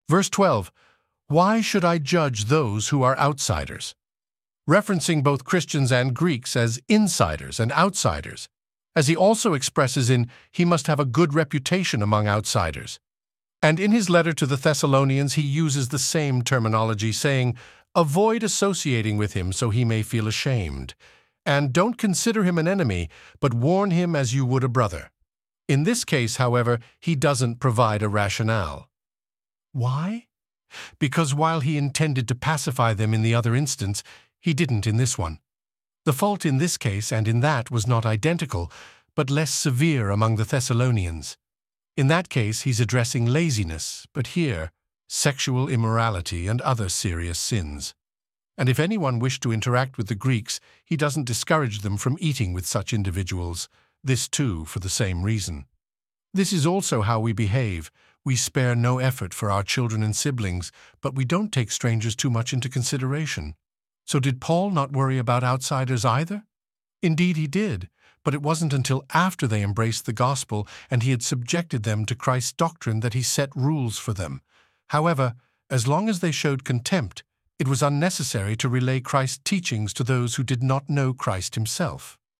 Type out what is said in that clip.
Verse 12, "Why should I judge those who are outsiders?" Referencing both Christians and Greeks as insiders and outsiders, as he also expresses in he must have a good reputation among outsiders. And in his letter to the Thessalonians, he uses the same terminology, saying, "Avoid associating with him so he may feel ashamed. And don't consider him an enemy, but warn him as you would a brother." In this case, however, he doesn't provide a rationale. Why? Because while he intended to pacify them in the other instance, he didn't in this one. The fault in this case and in that was not identical, but less severe among the Thessalonians. In that case, he's addressing laziness, but here, sexual immorality and other serious sins. And if anyone wished to interact with the Greeks, he doesn't discourage them from eating with such individuals, this too for the same reason. This is also how we behave. We spare no effort for our children and siblings, but we don't take strangers too much into consideration. So did Paul not worry about outsiders either? Indeed he did, but it wasn't until after they embraced the gospel and he had subjected them to Christ's doctrine that he set rules for them. However, as long as they showed contempt, it was unnecessary to relay Christ's teachings to those who did not know Christ himself.